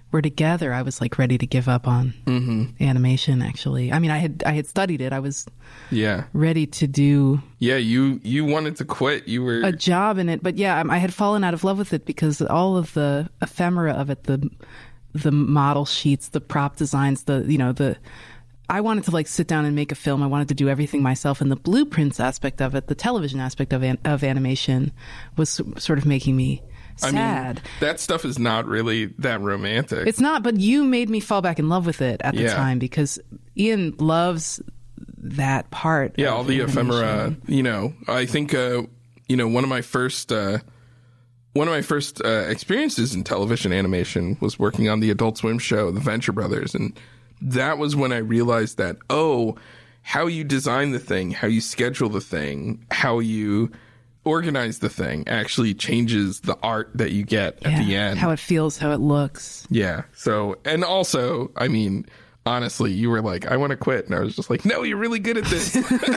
[SPEAKER 4] were together, I was like ready to give up on
[SPEAKER 3] Mm-hmm.
[SPEAKER 4] animation. Actually, I mean, I had I had studied it. I was
[SPEAKER 3] Yeah.
[SPEAKER 4] ready to do
[SPEAKER 3] Yeah, you you wanted to quit. You were
[SPEAKER 4] a job in it, but yeah, I had fallen out of love with it because all of the ephemera of it, the the model sheets, the prop designs, the you know the. I wanted to like sit down and make a film. I wanted to do everything myself, and the blueprints aspect of it, the television aspect of an, of animation, was sort of making me sad.
[SPEAKER 3] I mean, that stuff is not really that romantic.
[SPEAKER 4] It's not, but you made me fall back in love with it at the
[SPEAKER 3] Yeah.
[SPEAKER 4] time because Ian loves that part.
[SPEAKER 3] Yeah,
[SPEAKER 4] of
[SPEAKER 3] all the
[SPEAKER 4] animation.
[SPEAKER 3] ephemera. You know, I think uh, you know one of my first uh, one of my first uh, experiences in television animation was working on the Adult Swim show, The Venture Brothers, and that was when I realized that oh, how you design the thing, how you schedule the thing, how you organize the thing actually changes the art that you get at
[SPEAKER 4] Yeah,
[SPEAKER 3] the end.
[SPEAKER 4] how it feels, how it looks.
[SPEAKER 3] Yeah. So, and also, I mean, honestly, you were like, I want to quit. And I was just like, no, you're really good at this.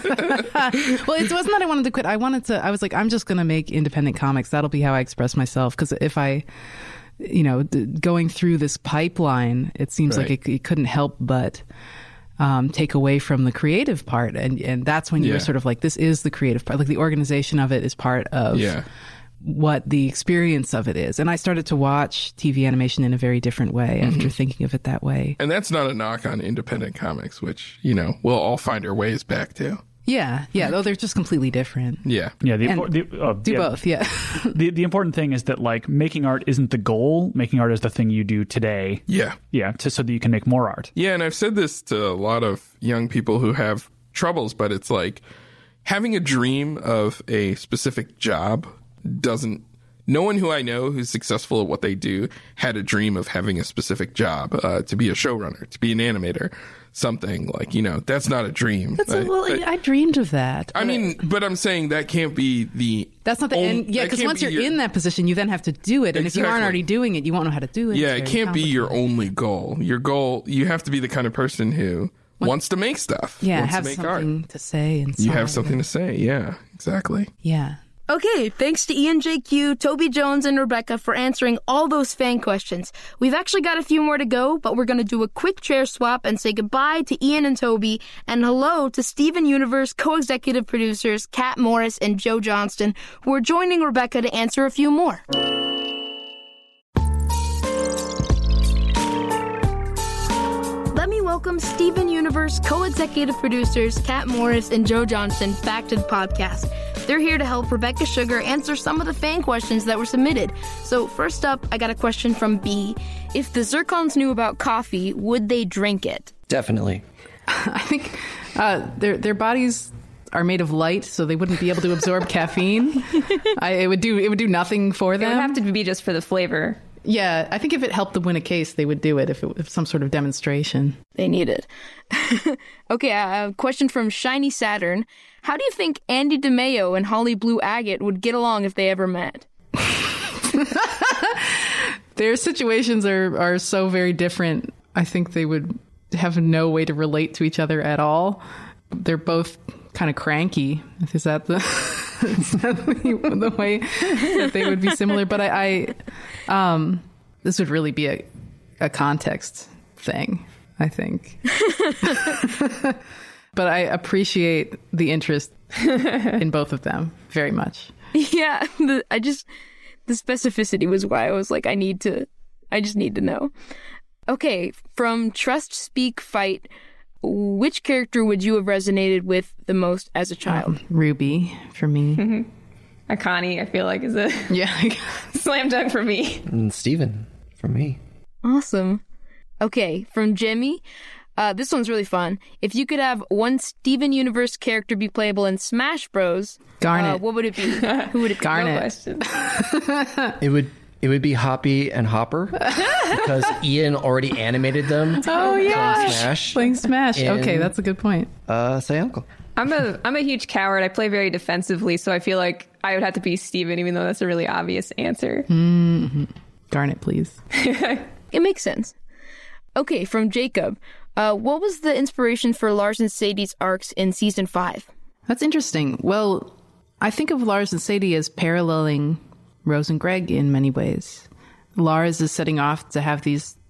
[SPEAKER 4] Well, it wasn't that I wanted to quit. I wanted to, I was like, I'm just going to make independent comics. That'll be how I express myself. Because if I, you know, d- going through this pipeline, it seems
[SPEAKER 3] Right.
[SPEAKER 4] like it, it couldn't help but um, take away from the creative part. And, and that's when you
[SPEAKER 3] Yeah.
[SPEAKER 4] were sort of like, this is the creative part. Like the organization of it is part of
[SPEAKER 3] Yeah.
[SPEAKER 4] what the experience of it is. And I started to watch T V animation in a very different way
[SPEAKER 3] Mm-hmm.
[SPEAKER 4] after thinking of it that way.
[SPEAKER 3] And that's not a knock on independent comics, which, you know, we'll all find our ways back to.
[SPEAKER 4] Yeah. Yeah. Though they're just completely different.
[SPEAKER 3] Yeah.
[SPEAKER 2] Yeah, the,
[SPEAKER 4] And
[SPEAKER 2] impor- the uh,
[SPEAKER 4] Do
[SPEAKER 2] yeah,
[SPEAKER 4] both. Yeah.
[SPEAKER 2] The the important thing is that like making art isn't the goal. Making art is the thing you do today.
[SPEAKER 3] Yeah.
[SPEAKER 2] Yeah, to, so that you can make more art.
[SPEAKER 3] Yeah. And I've said this to a lot of young people who have troubles, but it's like having a dream of a specific job doesn't. No one who I know who's successful at what they do had a dream of having a specific job, uh, to be a showrunner, to be an animator, something like, you know, that's not a dream.
[SPEAKER 4] That's a,
[SPEAKER 3] I-
[SPEAKER 4] well,
[SPEAKER 3] I-
[SPEAKER 4] I dreamed of that.
[SPEAKER 3] I
[SPEAKER 4] but
[SPEAKER 3] mean, but I'm saying that can't be the.
[SPEAKER 4] that's not the
[SPEAKER 3] only-
[SPEAKER 4] end. Yeah,
[SPEAKER 3] that
[SPEAKER 4] because
[SPEAKER 3] can't
[SPEAKER 4] once
[SPEAKER 3] be
[SPEAKER 4] you're
[SPEAKER 3] your-
[SPEAKER 4] in that position, you then have to do it. And if you aren't
[SPEAKER 3] Exactly.
[SPEAKER 4] already doing it, you won't know how to do it.
[SPEAKER 3] Yeah,
[SPEAKER 4] It's
[SPEAKER 3] it
[SPEAKER 4] very
[SPEAKER 3] can't be your
[SPEAKER 4] complicated.
[SPEAKER 3] only goal. Your goal, you have to be the kind of person who wants to make stuff.
[SPEAKER 4] Yeah,
[SPEAKER 3] wants
[SPEAKER 4] have
[SPEAKER 3] to make
[SPEAKER 4] something
[SPEAKER 3] art.
[SPEAKER 4] to say. And
[SPEAKER 3] You have something to say. Yeah, exactly.
[SPEAKER 4] Yeah.
[SPEAKER 1] Okay, thanks to Ian J Q, Toby Jones, and Rebecca for answering all those fan questions. We've actually got a few more to go, but we're going to do a quick chair swap and say goodbye to Ian and Toby, and hello to Steven Universe co-executive producers Kat Morris and Joe Johnston, who are joining Rebecca to answer a few more. Let me welcome Steven Universe co-executive producers Kat Morris and Joe Johnston back to the podcast. They're here to help Rebecca Sugar answer some of the fan questions that were submitted. So first up, I got a question from B. If the Zircons knew about coffee, would they drink it?
[SPEAKER 5] Definitely.
[SPEAKER 4] I think uh, their their bodies are made of light, so they wouldn't be able to absorb caffeine. I, it would do it would do nothing for
[SPEAKER 6] It
[SPEAKER 4] them.
[SPEAKER 6] would have to be just for the flavor.
[SPEAKER 4] Yeah, I think if it helped them win a case, they would do it if it was some sort of demonstration.
[SPEAKER 1] They need it. Okay, a question from Shiny Saturn. How do you think Andy DeMeo and Holly Blue Agate would get along if they ever met?
[SPEAKER 4] Their situations are, are so very different. I think they would have no way to relate to each other at all. They're both kind of cranky. Is that the, is that the, the way that they would be similar? But I, I um, this would really be a, a context thing, I think. But I appreciate the interest in both of them very much.
[SPEAKER 1] Yeah, the, I just, the specificity was why I was like, I need to, I just need to know. Okay, from Trust Speak Fight, which character would you have resonated with the most as a child?
[SPEAKER 4] Ruby, for me.
[SPEAKER 6] Akani, I feel like, is a
[SPEAKER 4] Yeah.
[SPEAKER 6] slam dunk for me.
[SPEAKER 5] And Steven, for me.
[SPEAKER 1] Awesome. Okay, from Jimmy. Uh, this one's really fun. If you could have one Steven Universe character be playable in Smash Bros,
[SPEAKER 4] Garnet.
[SPEAKER 1] uh, what would it be? Who would it be?
[SPEAKER 4] Garnet.
[SPEAKER 6] No question.
[SPEAKER 5] It would it would be Hoppy and Hopper because Ian already animated them.
[SPEAKER 4] Oh, yeah.
[SPEAKER 5] Playing Smash.
[SPEAKER 4] Playing Smash.
[SPEAKER 5] In-
[SPEAKER 4] Okay, that's a good point.
[SPEAKER 5] Uh, say Uncle.
[SPEAKER 6] I'm a I'm a huge coward. I play very defensively, so I feel like I would have to be Steven, even though that's a really obvious answer.
[SPEAKER 4] Garnet, please.
[SPEAKER 1] It makes sense. Okay, from Jacob. Uh, what was the inspiration for Lars and Sadie's arcs in season five?
[SPEAKER 4] That's interesting. Well, I think of Lars and Sadie as paralleling Rose and Greg in many ways. Lars is setting off to have these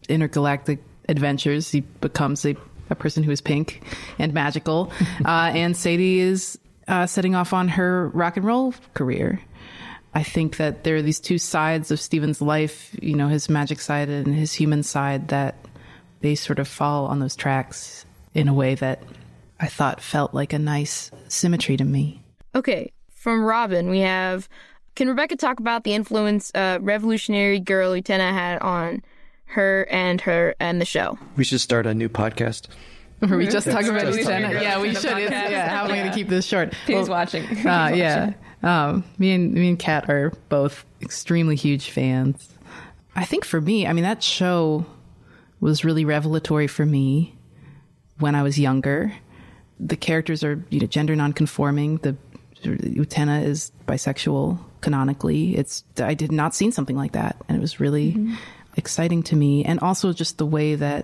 [SPEAKER 4] intergalactic adventures. He becomes a, a person who is pink and magical. uh, and Sadie is uh, setting off on her rock and roll career. I think that there are these two sides of Steven's life, you know, his magic side and his human side, that they sort of fall on those tracks in a way that I thought felt like a nice symmetry to me.
[SPEAKER 1] Okay, from Robin, we have, can Rebecca talk about the influence uh, Revolutionary Girl Utena had on her and her and the show?
[SPEAKER 5] We should start a new podcast.
[SPEAKER 4] Are we just talking about
[SPEAKER 5] just
[SPEAKER 4] Utena?
[SPEAKER 5] talking
[SPEAKER 4] Yeah, we
[SPEAKER 6] about
[SPEAKER 4] should.
[SPEAKER 6] the
[SPEAKER 4] It's,
[SPEAKER 6] podcast.
[SPEAKER 4] yeah, how am I going to keep this short?
[SPEAKER 6] Who's
[SPEAKER 4] Well,
[SPEAKER 6] watching?
[SPEAKER 4] Uh, yeah. Um, me and me and Kat are both extremely huge fans. I think for me, I mean, that show was really revelatory for me when I was younger. The characters are, you know, gender nonconforming. The Utena is bisexual canonically. It's I did not seen something like that, and it was really mm-hmm. exciting to me. And also just the way that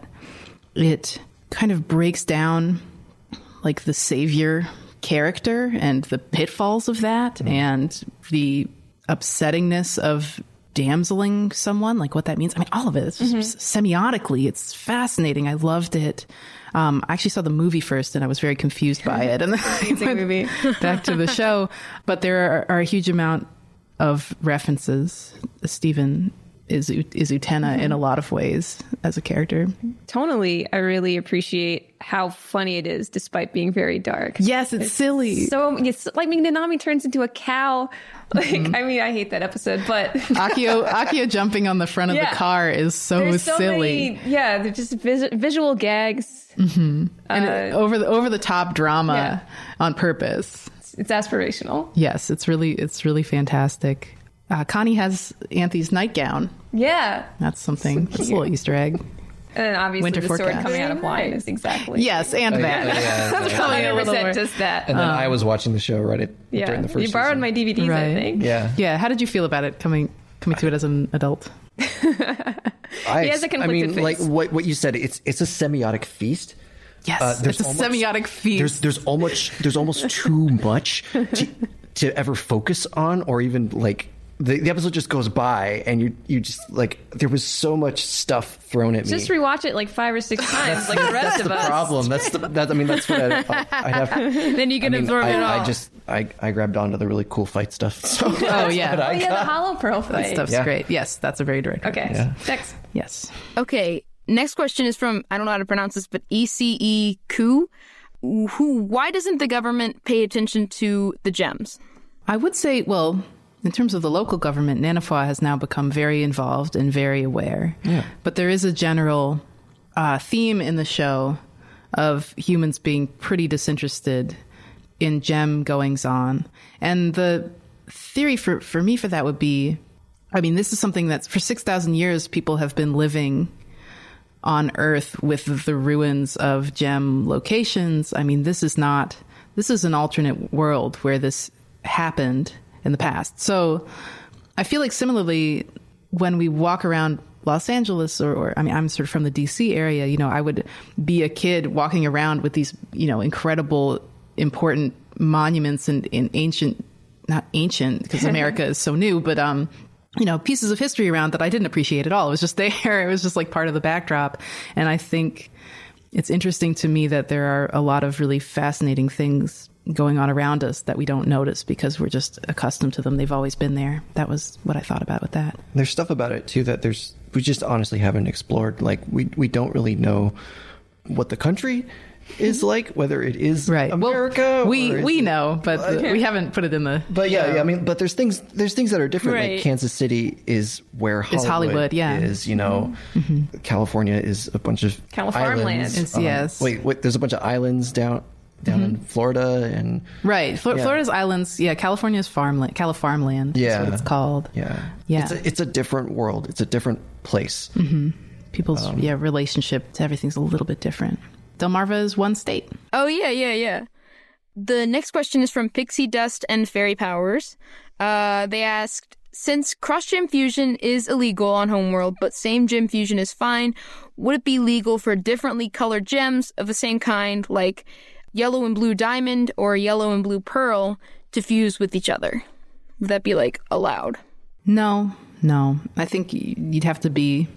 [SPEAKER 4] it kind of breaks down like the savior character and the pitfalls of that, mm. and the upsettingness of damseling someone, like what that means. I mean, all of it. It's just mm-hmm. semiotically, it's fascinating. I loved it. Um, I actually saw the movie first, and I was very confused by it. And then I went movie. back to the show. But there are, are a huge amount of references. Steven is is Utena mm-hmm. in a lot of ways as a character.
[SPEAKER 6] Tonally, I really appreciate how funny it is, despite being very dark.
[SPEAKER 4] Yes, it's, it's silly.
[SPEAKER 6] So it's like, I mean, Nanami turns into a cow. Like, mm-hmm. I mean, I hate that episode, but
[SPEAKER 4] Akio Akio jumping on the front of
[SPEAKER 6] yeah.
[SPEAKER 4] the car is so,
[SPEAKER 6] There's so
[SPEAKER 4] silly.
[SPEAKER 6] Many, yeah, they're just vis- visual gags
[SPEAKER 4] mm-hmm.
[SPEAKER 6] uh,
[SPEAKER 4] and it, over the over the top drama
[SPEAKER 6] yeah.
[SPEAKER 4] on purpose.
[SPEAKER 6] It's, it's aspirational.
[SPEAKER 4] Yes, it's really it's really fantastic. Uh, Connie has Anthony's nightgown.
[SPEAKER 6] Yeah,
[SPEAKER 4] that's something.
[SPEAKER 6] So
[SPEAKER 4] that's a little Easter egg.
[SPEAKER 6] And then obviously
[SPEAKER 4] Winter
[SPEAKER 6] the
[SPEAKER 4] forecast.
[SPEAKER 6] sword coming out of wine is exactly.
[SPEAKER 4] Yes, and
[SPEAKER 5] uh,
[SPEAKER 4] that.
[SPEAKER 5] Yeah, yeah,
[SPEAKER 6] one hundred percent just that.
[SPEAKER 5] And then
[SPEAKER 4] um,
[SPEAKER 5] I was watching the show right at,
[SPEAKER 6] yeah.
[SPEAKER 5] during the first
[SPEAKER 6] You borrowed
[SPEAKER 5] season.
[SPEAKER 6] my D V Ds,
[SPEAKER 4] right.
[SPEAKER 6] I think.
[SPEAKER 5] Yeah.
[SPEAKER 4] Yeah. How did you feel about it coming coming to it as an adult?
[SPEAKER 5] I,
[SPEAKER 6] he has a conflicted
[SPEAKER 5] I mean,
[SPEAKER 6] face.
[SPEAKER 5] like what what you said, it's it's a semiotic feast.
[SPEAKER 4] Yes,
[SPEAKER 5] uh,
[SPEAKER 4] it's a
[SPEAKER 5] almost,
[SPEAKER 4] semiotic feast.
[SPEAKER 5] There's there's almost there's almost too much to, to ever focus on, or even like the, the episode just goes by and you you just like there was so much stuff thrown at me.
[SPEAKER 6] Just rewatch it like five or six times, like the rest
[SPEAKER 5] that's
[SPEAKER 6] of
[SPEAKER 5] the
[SPEAKER 6] us.
[SPEAKER 5] Problem. That's the that I mean that's what I, I'd have.
[SPEAKER 1] Then you can
[SPEAKER 5] I mean,
[SPEAKER 1] absorb
[SPEAKER 5] I,
[SPEAKER 1] it all.
[SPEAKER 5] I just I, I grabbed onto the really cool fight stuff. So
[SPEAKER 4] oh yeah,
[SPEAKER 5] what I
[SPEAKER 6] Oh yeah,
[SPEAKER 5] got.
[SPEAKER 6] the Hollow Pearl
[SPEAKER 4] that
[SPEAKER 6] fight.
[SPEAKER 4] stuff's
[SPEAKER 5] Yeah.
[SPEAKER 4] great. Yes, that's a very direct.
[SPEAKER 6] Okay,
[SPEAKER 5] Yeah.
[SPEAKER 6] next.
[SPEAKER 4] Yes.
[SPEAKER 1] Okay, next question is from, I don't know how to pronounce this, but E C E Ku. Who? Why doesn't the government pay attention to the gems?
[SPEAKER 4] I would say, well, in terms of the local government, Nanafwa has now become very involved and very aware.
[SPEAKER 5] Yeah.
[SPEAKER 4] But there is a general uh, theme in the show of humans being pretty disinterested in gem goings on. And the theory for, for me for that would be, I mean, this is something that's for six thousand years, people have been living on Earth with the ruins of gem locations. I mean, this is not, this is an alternate world where this happened in the past. So I feel like similarly, when we walk around Los Angeles or, or I mean, I'm sort of from the D C area, you know, I would be a kid walking around with these, you know, incredible, important monuments and in ancient, not ancient because America is so new, but, um, you know, pieces of history around that I didn't appreciate at all. It was just there. It was just like part of the backdrop. And I think it's interesting to me that there are a lot of really fascinating things going on around us that we don't notice because we're just accustomed to them. They've always been there. That was what I thought about with that.
[SPEAKER 5] There's stuff about it too that there's we just honestly haven't explored. Like we we don't really know what the country is like, whether it is
[SPEAKER 4] right.
[SPEAKER 5] America.
[SPEAKER 4] Well, we
[SPEAKER 5] or
[SPEAKER 4] we know, but the, we haven't put it in the.
[SPEAKER 5] But yeah, yeah, I mean, but there's things there's things that are different.
[SPEAKER 1] Right.
[SPEAKER 5] Like Kansas City is where Hollywood,
[SPEAKER 4] It's Hollywood, yeah.
[SPEAKER 5] is. You know, mm-hmm. California is a bunch of
[SPEAKER 6] California
[SPEAKER 5] islands.
[SPEAKER 4] It's-
[SPEAKER 5] Um,
[SPEAKER 4] yes.
[SPEAKER 5] Wait, wait. There's a bunch of islands down down
[SPEAKER 4] Mm-hmm.
[SPEAKER 5] in Florida and
[SPEAKER 4] Right. Fl-
[SPEAKER 5] Yeah.
[SPEAKER 4] Florida's islands. Yeah. California's farmland. Califarmland.
[SPEAKER 5] Yeah.
[SPEAKER 4] Is what it's called.
[SPEAKER 5] yeah,
[SPEAKER 4] Yeah.
[SPEAKER 5] It's a, it's a different world. It's a different place.
[SPEAKER 4] People's
[SPEAKER 5] Um,
[SPEAKER 4] yeah relationship to everything's a little bit different. Delmarva is one state.
[SPEAKER 1] Oh, yeah, yeah, yeah. The next question is from Pixie Dust and Fairy Powers. Uh, they asked, since cross-gem fusion is illegal on Homeworld, but same gem fusion is fine, would it be legal for differently colored gems of the same kind, like yellow and blue diamond or yellow and blue pearl, to fuse with each other? Would that be, like, allowed?
[SPEAKER 4] No, no. I think y- you'd have to be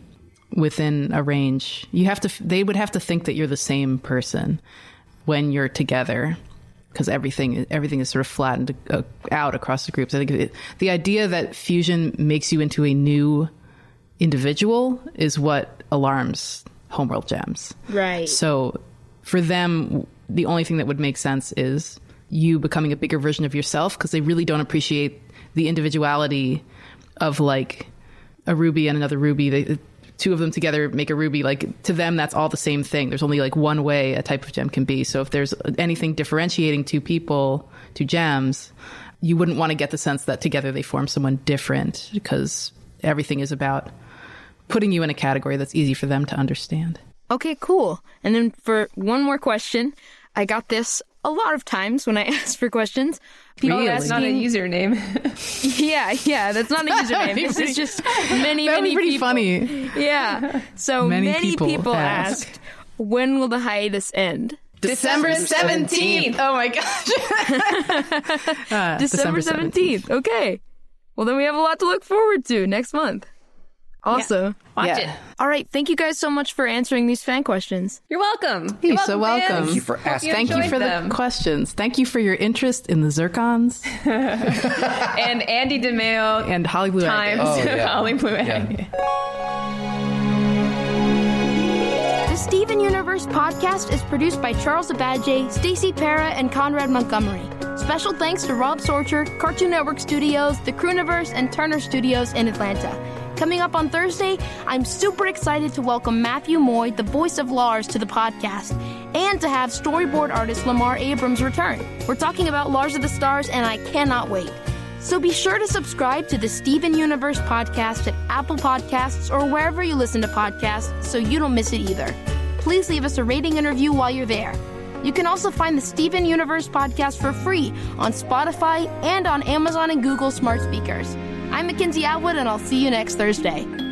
[SPEAKER 4] within a range. You have to, they would have to think that you're the same person when you're together, because everything, everything is sort of flattened uh, out across the groups. I think it, the idea that fusion makes you into a new individual is what alarms Homeworld Gems.
[SPEAKER 1] Right.
[SPEAKER 4] So for them, the only thing that would make sense is you becoming a bigger version of yourself, because they really don't appreciate the individuality of like a ruby and another ruby. They, two of them together make a ruby. Like, to them, that's all the same thing. There's only like one way a type of gem can be. So if there's anything differentiating two people, two gems, you wouldn't want to get the sense that together they form someone different, because everything is about putting you in a category that's easy for them to understand.
[SPEAKER 1] Okay, cool. And then for one more question, I got this a lot of times when I ask for questions. People
[SPEAKER 6] Oh, that's
[SPEAKER 1] asking,
[SPEAKER 6] not a username.
[SPEAKER 1] Yeah, yeah, that's not a username. This is just many,
[SPEAKER 4] That would
[SPEAKER 1] many
[SPEAKER 4] be pretty
[SPEAKER 1] people.
[SPEAKER 4] funny.
[SPEAKER 1] Yeah. So
[SPEAKER 4] Many
[SPEAKER 1] many,
[SPEAKER 4] people
[SPEAKER 1] people,
[SPEAKER 4] asked.
[SPEAKER 1] asked, when will the hiatus end?
[SPEAKER 6] December seventeenth.
[SPEAKER 4] Oh my gosh. Uh,
[SPEAKER 1] December seventeenth. Okay. Well, then we have a lot to look forward to next month. Also.
[SPEAKER 6] Watch
[SPEAKER 4] Yeah.
[SPEAKER 6] it.
[SPEAKER 1] All right. Thank you guys so much for answering these fan questions.
[SPEAKER 6] You're welcome.
[SPEAKER 4] You're so welcome.
[SPEAKER 6] fans.
[SPEAKER 5] Thank you for asking.
[SPEAKER 4] Thank you
[SPEAKER 6] enjoyed
[SPEAKER 4] for
[SPEAKER 6] them.
[SPEAKER 4] the questions. Thank you for your interest in the Zircons
[SPEAKER 6] And Andy DeMeo
[SPEAKER 4] and Holly Blue
[SPEAKER 6] times
[SPEAKER 4] Agate.
[SPEAKER 5] Oh, yeah.
[SPEAKER 6] Holly Blue
[SPEAKER 5] Yeah.
[SPEAKER 6] Agate.
[SPEAKER 1] The Steven Universe podcast is produced by Charles Abadje, Stacey Para, and Conrad Montgomery. Special thanks to Rob Sorcher, Cartoon Network Studios, The Crooniverse, and Turner Studios in Atlanta. Coming up on Thursday, I'm super excited to welcome Matthew Moy, the voice of Lars, to the podcast, and to have storyboard artist Lamar Abrams return. We're talking about Lars of the Stars, and I cannot wait. So be sure to subscribe to the Steven Universe podcast at Apple Podcasts or wherever you listen to podcasts so you don't miss it either. Please leave us a rating and review while you're there. You can also find the Steven Universe podcast for free on Spotify and on Amazon and Google smart speakers. I'm Mackenzie Atwood, and I'll see you next Thursday.